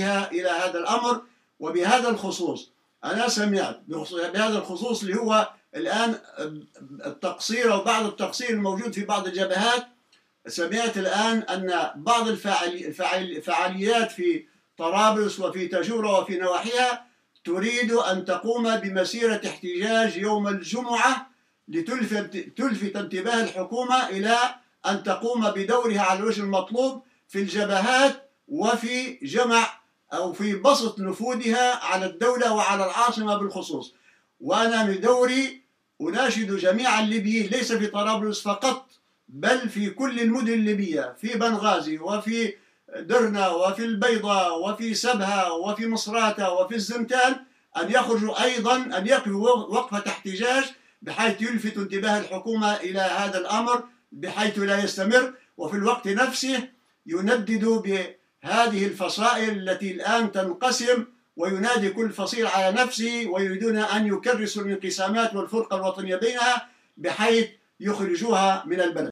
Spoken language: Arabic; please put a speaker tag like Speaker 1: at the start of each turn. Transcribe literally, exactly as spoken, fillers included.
Speaker 1: بها إلى هذا الأمر. وبهذا الخصوص أنا سمعت بهذا الخصوص اللي هو الآن التقصير أو بعض التقصير الموجود في بعض الجبهات، سمعت الآن أن بعض الفعاليات في طرابلس وفي تاجورة وفي نواحيها تريد أن تقوم بمسيرة احتجاج يوم الجمعة لتلفت تلفت انتباه الحكومة إلى أن تقوم بدورها على الوجه المطلوب في الجبهات وفي جمع أو في بسط نفوذها على الدولة وعلى العاصمة بالخصوص. وأنا من دوري أناشد جميع الليبيين ليس في طرابلس فقط بل في كل المدن الليبية، في بنغازي وفي درنا وفي البيضاء وفي سبها وفي مصراتة وفي الزنتان، أن يخرجوا أيضا أن يقفوا وقفة احتجاج بحيث يلفت انتباه الحكومة إلى هذا الأمر بحيث لا يستمر، وفي الوقت نفسه ينددوا بهذه الفصائل التي الآن تنقسم وينادي كل فصيل على نفسه ويريدون أن يكرسوا الانقسامات والفرقة الوطنية بينها بحيث يخرجوها من البلد.